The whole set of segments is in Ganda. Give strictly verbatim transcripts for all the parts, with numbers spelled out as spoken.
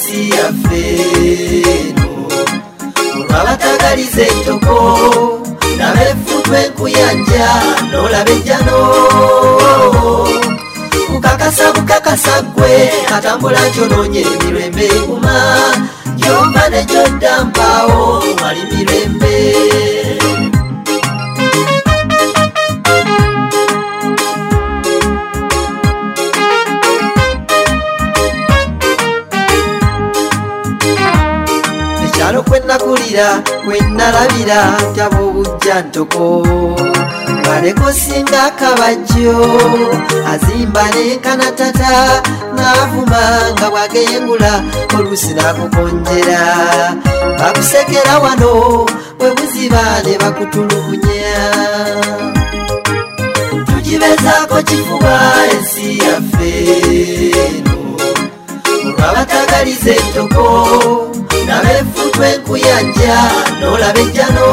ensi yaffe olw'abatagaliza ettoko n'abefutwa enkuyanja n'olaba ejjano kukakasa bukakasa ggwe atambula nkyonoonya emirembe eguma gy'ova ne gy'odda mpaawo wali mirembe. Ekyalo kwe nakulira kwe nalabira tyaba obujja ntoko ngaleko singa akabajjo azimba n'enkanatata n'avuma nga bw'ageyengula oluusi n'akukonjera bakusekera wano bwe buziba ne bakutulugunya tugibezaako kifuba ensi yaffe olw'abatagaliza ettoko n'abefutwa enkuyanja n'olaba ejjano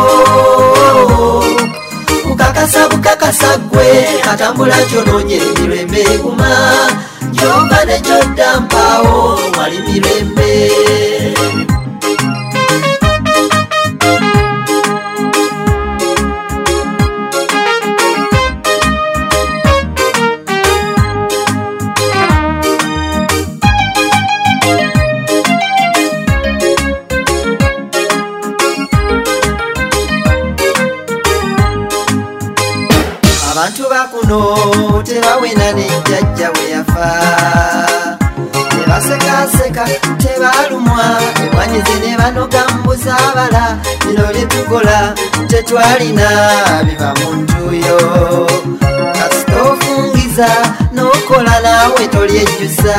kukakasa bukakasa ggwe atambula nkyonoonya emirembe eguma gy'ova ne gy'odda mpaawo wali mirembe. Abantu bakuno tebawena n'ejjajja bwe yafa tebasekaseka tebalumwa emwanyize ne banoga mbuza abala bino bye tukola tetwalina biba muntu yo kasita ofungiza n'okola naawe tolyejjusa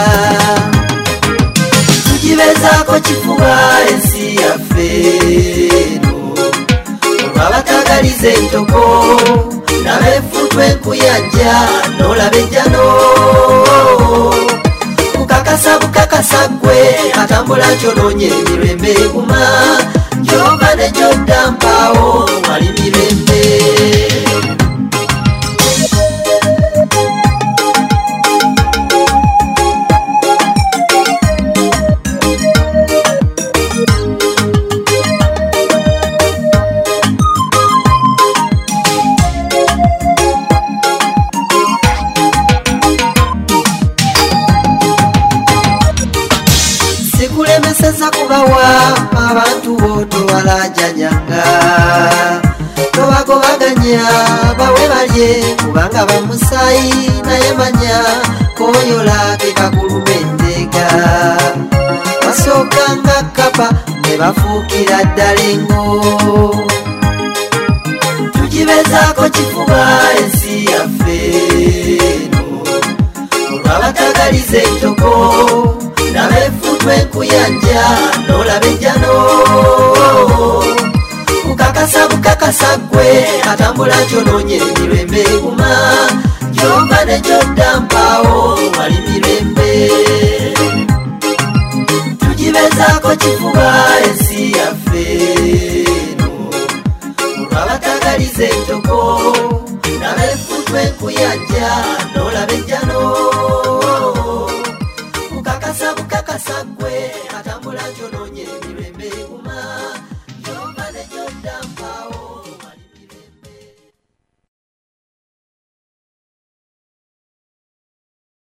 tugibezaako kifuba ensi yaffe olw'abatagaliza ettoko n'abefutwa enkuyanja n'olaba ejjano kukakasa bukakasa ggwe atambula nkyonoonya emirembe eguma gy'ova ne gy'odda mpaawo wali mirembe. Sikulemeseza kubawa abantu bo towalajanyanga tobagobaganya bawe balye kubanga bamusayi naye manya koyola kekakuluma entega basookanga kapa ne bafuukira ddala engo tugibezaako kifuba ensi yaffe olw'abatagaliza ettoko n'abefutwa enkuyanja n'olaba ejjano kukakasa bukakasa ggwe atambula nkyonoonya emirembe eguma gy'ova ne gy'odda mpaawo wali mirembe. Tugibezaako kifuba ensi yaffe olw'abatagaliza ettoko n'abefutwa enkuyanja n'olaba ejjano kukakasa bukakasa ggwe atambula nkyonoonya emirembe eguma